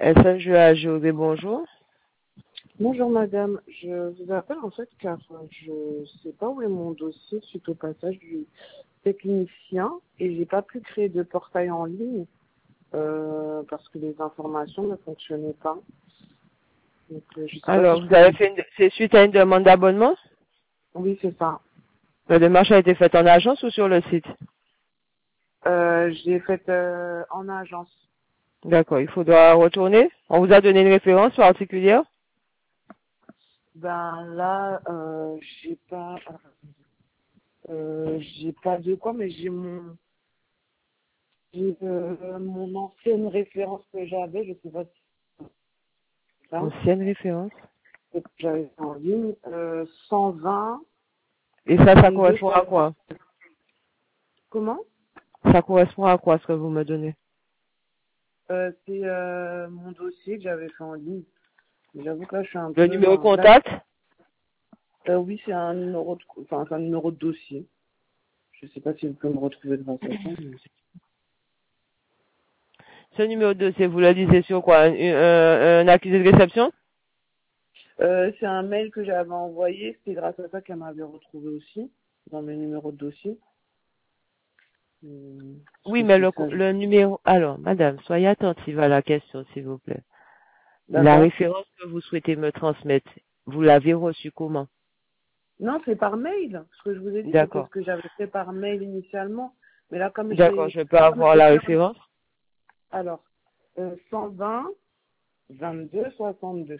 SNJ AGOD, bonjour. Bonjour madame, je vous appelle en fait car je sais pas où est mon dossier suite au passage du technicien et j'ai pas pu créer de portail en ligne parce que les informations ne fonctionnaient pas. Donc je sais pas si Alors, je vous peux avez vous... fait c'est suite à une demande d'abonnement? Oui c'est ça. La démarche a été faite en agence ou sur le site? J'ai fait en agence. D'accord, il faudra retourner. On vous a donné une référence particulière? Ben là j'ai pas de quoi mais mon ancienne référence que j'avais, je sais pas si c'est ça. Ancienne référence. Que j'avais fait en ligne, 120, Et ça 22, correspond à quoi? comment Ça correspond à quoi ce que vous me donnez? C'est mon dossier que j'avais fait en ligne. J'avoue que là, je suis un Le peu... numéro de là, contact? oui, c'est un numéro c'est un numéro de dossier. Je sais pas si vous pouvez me retrouver devant ça. Ce numéro de dossier, vous le lisez sur quoi? Un accusé de réception? C'est un mail que j'avais envoyé. C'est grâce à ça qu'elle m'avait retrouvé aussi dans mes numéros de dossier. Oui, mais C'est ça. le numéro... Alors, madame, soyez attentive à la question, s'il vous plaît. La D'accord. référence que vous souhaitez me transmettre, vous l'avez reçue comment? Non, c'est par mail. Ce que je vous ai dit, c'était ce D'accord. que j'avais fait par mail initialement. Mais là, D'accord, je peux avoir j'ai la fait référence? alors, 120, 22, 62.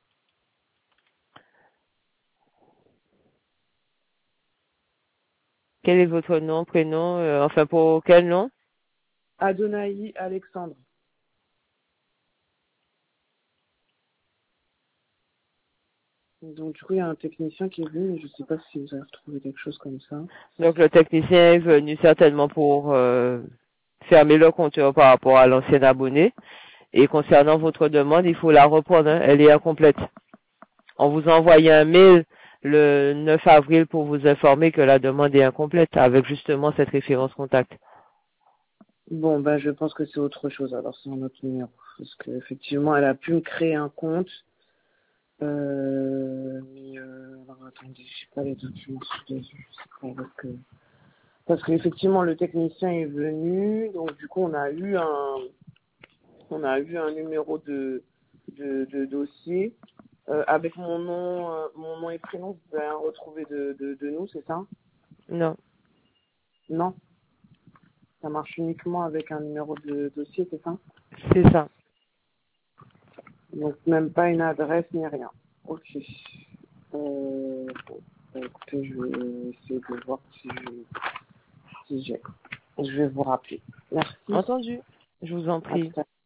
Quel est votre nom, prénom, enfin pour quel nom? Adonai Alexandre. Donc, du coup, il y a un technicien qui est venu, mais je sais pas si vous avez retrouvé quelque chose comme ça. Donc le technicien est venu certainement pour fermer le compteur par rapport à l'ancien abonné. Et concernant votre demande, il faut la reprendre, hein, elle est incomplète. On vous a envoyé un mail le 9 avril pour vous informer que la demande est incomplète avec justement cette référence contact. Bon, ben, je pense que c'est autre chose. Alors, c'est un autre numéro. Parce qu'effectivement, elle a pu me créer un compte. Alors, attendez, je sais pas les documents sous les yeux. Je sais pas parce qu'effectivement, le technicien est venu. Donc, du coup, on a eu un numéro de dossier. Avec mon nom et prénom, vous pouvez rien retrouver de nous, c'est ça? Non, Non, ça marche uniquement avec un numéro de dossier, c'est ça? c'est ça. Donc même pas une adresse ni rien. Ok. Bon, bah, écoutez, je vais essayer de voir si j'ai. Je vais vous rappeler. Merci. Entendu. Je vous en À prie. tout à l'heure.